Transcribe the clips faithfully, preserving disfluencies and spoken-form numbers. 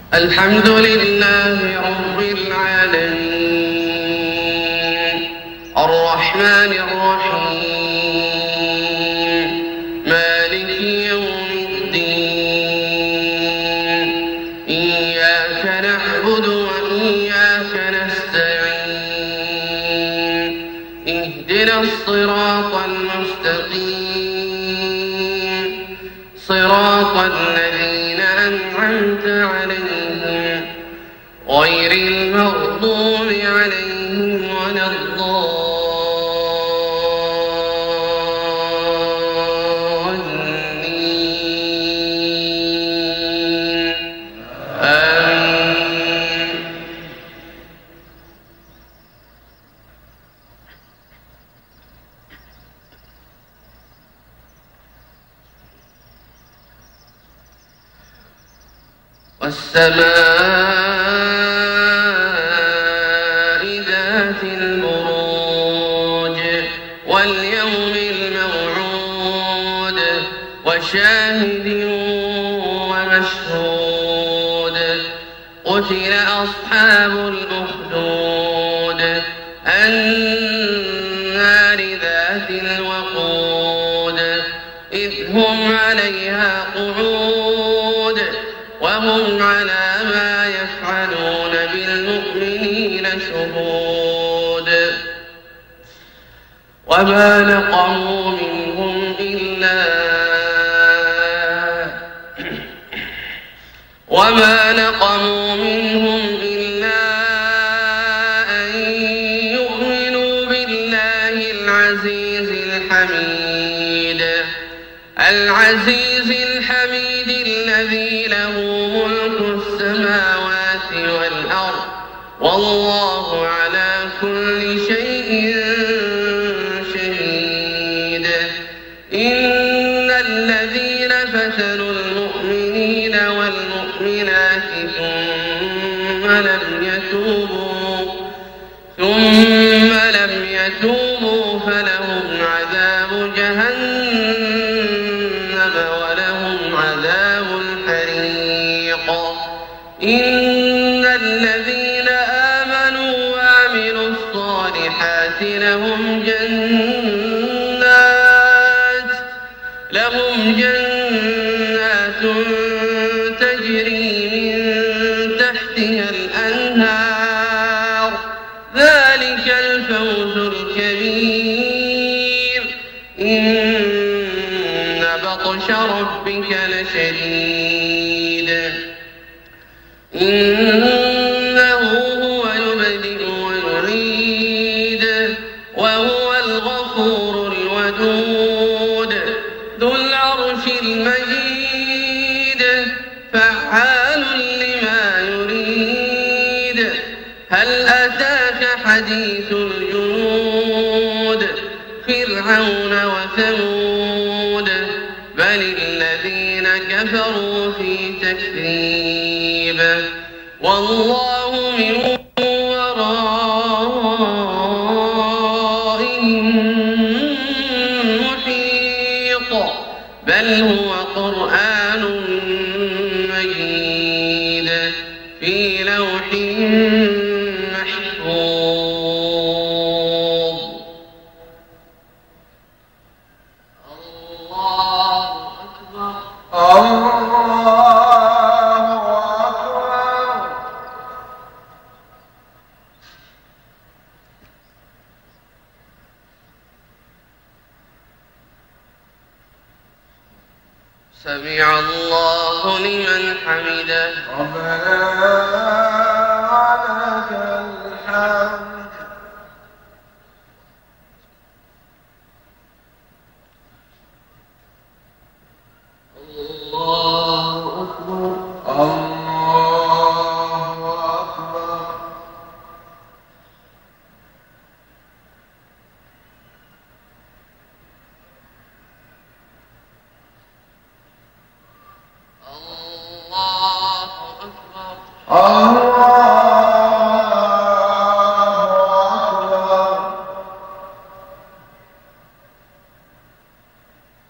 الحمد لله رب العالمين الرحمن الرحيم مالك يوم الدين إياك نعبد وإياك نستعين اهدنا الصراط المستقيم صراط الذين أنعمت عليهم غير المغضوب عليهم ولا الضالين آمين. والسماء ذات البروج واليوم الموعود وشاهد ومشهود قتل أصحاب الأخدود النار ذات الوقود إذ هم عليها قعود وهم على ما يفعلون بالمؤمنين شهود وما نقموا منهم إلا وما نقموا منهم إلا أن يؤمنوا بالله العزيز الحميد العزيز الحميد الذي له ملك السماوات والأرض والله على كل شيء شهيد. إن الذين فتنوا المؤمنين والمؤمنات ثم لم يتوبوا ثم لم يتوبوا فلهم عذاب جهنم ولهم عذاب الحريق. إن الذين آمنوا وعملوا الصالحات لهم جنات لهم جنات تجري من تحتها الأنهار ذلك الفوز الكبير. إن بطش ربك لشديد إنه هو يبدئ ويعيد وهو الغفور الودود ذو العرش المجيد فعال لما يريد. هل أتاك حديث الجنود فرعون وثمود بل الذين كفروا في تكذيب والله من ورائهم محيط بل هو قرآن مجيد في لوح محفوظ. الله أكبر الله أكبر. سمع الله لمن حمده ربنا ولك الحمد. الله أكبر الله أكبر. الله أكبر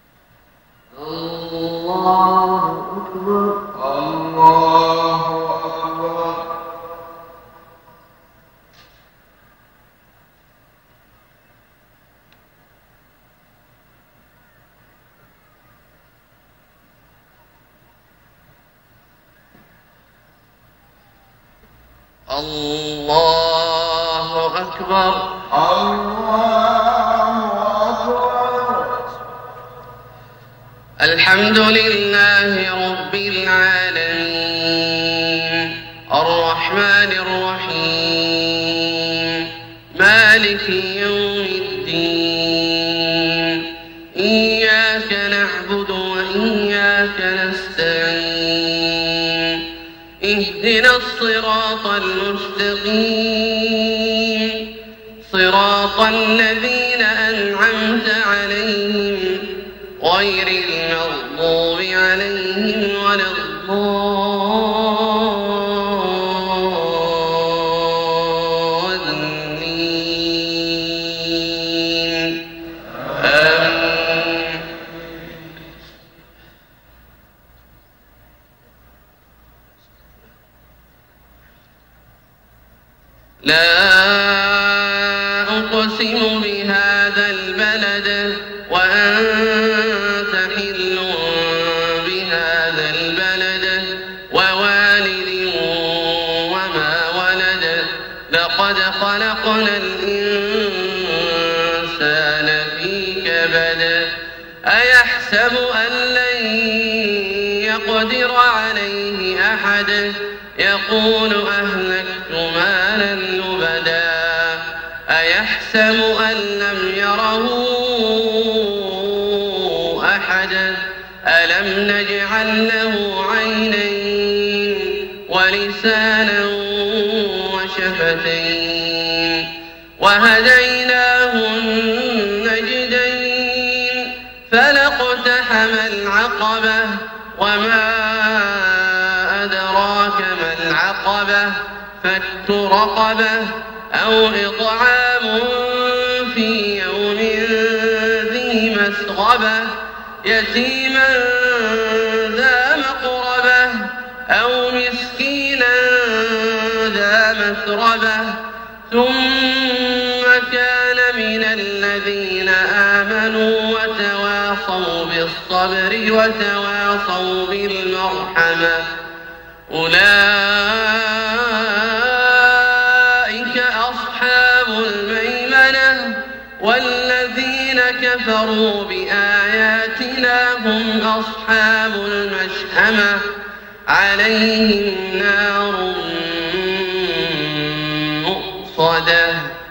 الله أكبر. الله أكبر. الله أكبر. الحمد لله رب العالمين الرحمن الرحيم مالك يوم الدين إياك نعبد وإياك نستعين اهدنا الصراط المستقيم صراط الذين أنعمت عليهم غير المغضوب عليهم ولا الضالين آمين. لا أقسم بهذا البلد وأنت حل بهذا البلد ووالد وما ولد لقد خلقنا الإنسان في كبد أيحسب أن لن يقدر عليه أحد يقول أهلكت مالا لبدا أيحسب أن لم يره أحد ألم نجعل له عينين ولسانا وشفتين وهديناه النجدين فلاقتحم العقبة وما أدراك ما العقبة فك رقبة أو إطعام في يوم ذي مسغبة يتيما ذا مقربة أو مسكينا ذا مثربة ثم كان من الذين آمنوا وتواصوا بالصبر وتواصوا بالمرحمة أولئك أصحاب الميمنة والذين كفروا بآياتنا هم أصحاب المشأمة عليهم نار مؤصدة.